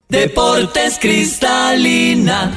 Deportes Cristalina.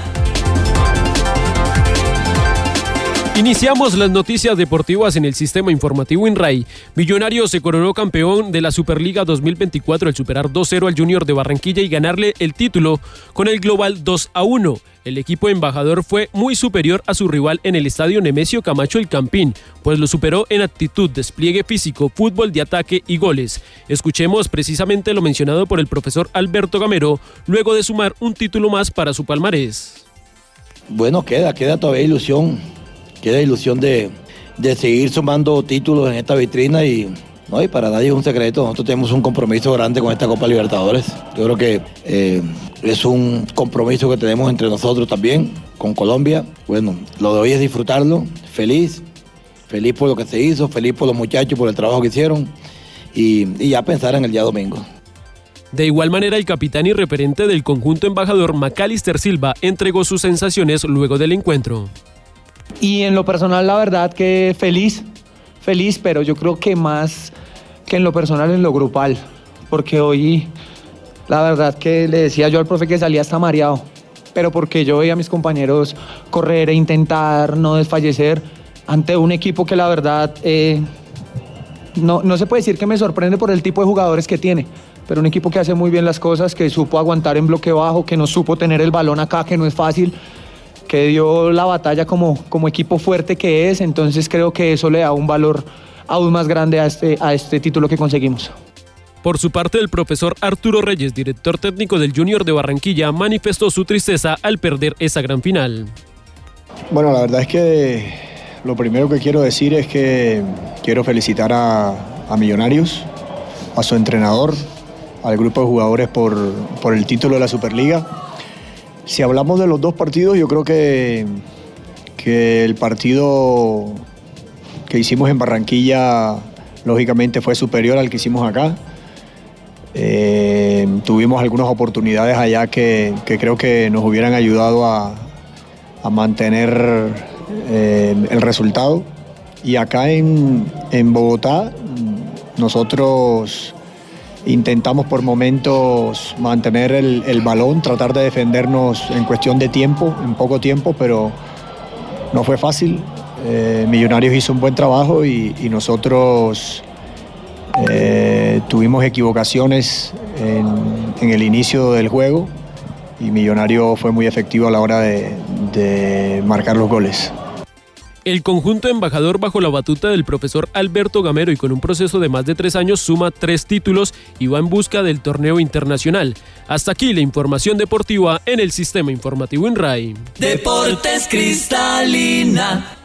Iniciamos las noticias deportivas en el sistema informativo INRAI. Millonarios se coronó campeón de la Superliga 2024 al superar 2-0 al Junior de Barranquilla y ganarle el título con el global 2-1. El equipo embajador fue muy superior a su rival en el estadio Nemesio Camacho El Campín, pues lo superó en actitud, despliegue físico, fútbol de ataque y goles. Escuchemos precisamente lo mencionado por el profesor Alberto Gamero, luego de sumar un título más para su palmarés. Bueno, queda todavía ilusión. Queda ilusión de seguir sumando títulos en esta vitrina y para nadie es un secreto. Nosotros tenemos un compromiso grande con esta Copa Libertadores. Yo creo que es un compromiso que tenemos entre nosotros también, con Colombia. Bueno, lo de hoy es disfrutarlo, feliz por lo que se hizo, feliz por los muchachos, por el trabajo que hicieron y ya pensar en el día domingo. De igual manera, el capitán y referente del conjunto embajador, Macalister Silva, entregó sus sensaciones luego del encuentro. Y en lo personal, la verdad que feliz, pero yo creo que más que en lo personal, en lo grupal, porque hoy, la verdad que le decía yo al profe que salía hasta mareado, pero porque yo veía a mis compañeros correr e intentar no desfallecer ante un equipo que la verdad no se puede decir que me sorprende por el tipo de jugadores que tiene, pero un equipo que hace muy bien las cosas, que supo aguantar en bloque bajo, que no supo tener el balón acá, que no es fácil, que dio la batalla como equipo fuerte que es. Entonces creo que eso le da un valor aún más grande a este título que conseguimos. Por su parte, el profesor Arturo Reyes, director técnico del Junior de Barranquilla, manifestó su tristeza al perder esa gran final. Bueno, la verdad es que lo primero que quiero decir es que quiero felicitar a Millonarios, a su entrenador, al grupo de jugadores por el título de la Superliga. Si hablamos de los dos partidos, yo creo que el partido que hicimos en Barranquilla, lógicamente, fue superior al que hicimos acá. Tuvimos algunas oportunidades allá que creo que nos hubieran ayudado a mantener el resultado. Y acá en Bogotá, nosotros intentamos por momentos mantener el balón, tratar de defendernos en cuestión de tiempo, en poco tiempo, pero no fue fácil. Millonarios hizo un buen trabajo y nosotros tuvimos equivocaciones en el inicio del juego y Millonarios fue muy efectivo a la hora de marcar los goles. El conjunto embajador, bajo la batuta del profesor Alberto Gamero y con un proceso de más de 3 años, suma 3 títulos y va en busca del torneo internacional. Hasta aquí la información deportiva en el sistema informativo INRAI. Deportes Cristalina.